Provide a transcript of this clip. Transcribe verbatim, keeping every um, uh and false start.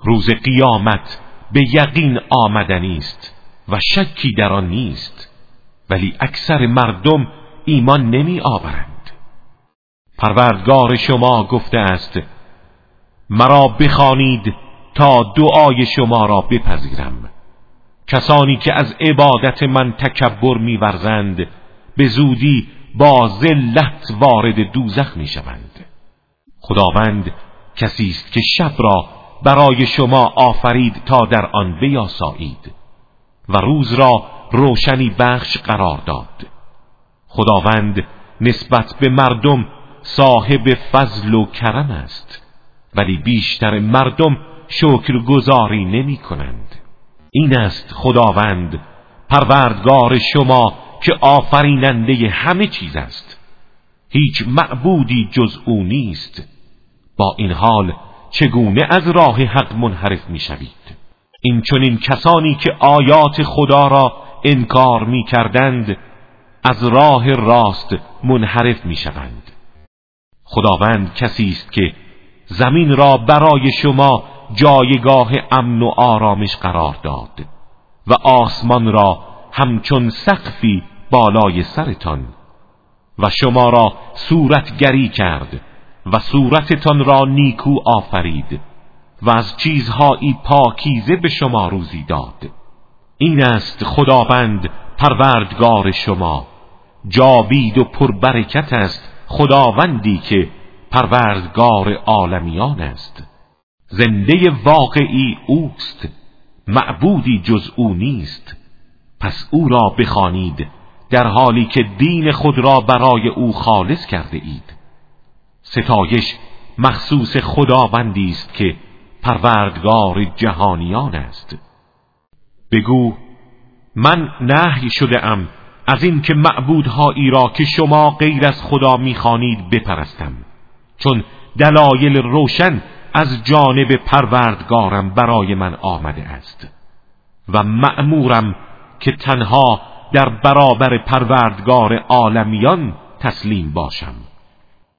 روز قیامت به یقین آمدنی است و شکی در آن نیست، ولی اکثر مردم ایمان نمی آورند. پروردگار شما گفته است مرا بخوانید تا دعای شما را بپذیرم. کسانی که از عبادت من تکبر می‌ورزند به زودی با ذلت وارد دوزخ می‌شوند. خداوند کسی است که شب را برای شما آفرید تا در آن بیاسایید و روز را روشنی بخش قرار داد. خداوند نسبت به مردم صاحب فضل و کرم است، ولی بیشتر مردم شکرگزاری نمی کنند. این است خداوند پروردگار شما که آفریننده همه چیز است، هیچ معبودی جز او نیست. با این حال چگونه از راه حق منحرف می شوید؟ این چنین کسانی که آیات خدا را انکار می کردند از راه راست منحرف می شوند. خداوند کسی است که زمین را برای شما جایگاه امن و آرامش قرار داد و آسمان را همچون سقفی بالای سرتان و شما را صورتگری کرد و صورتتان را نیکو آفرید و از چیزهایی پاکیزه به شما روزی داد. این است خداوند پروردگار شما، جاوید و پربرکت است خداوندی که پروردگار عالمیان است. زنده واقعی اوست، معبودی جز او نیست. پس او را بخوانید در حالی که دین خود را برای او خالص کرده اید. ستایش مخصوص خداوندی است که پروردگار جهانیان است. بگو من نهی شده ام از این که معبودهایی را که شما غیر از خدا می‌خوانید بپرستم، چون دلایل روشن از جانب پروردگارم برای من آمده است و مأمورم که تنها در برابر پروردگار عالمیان تسلیم باشم.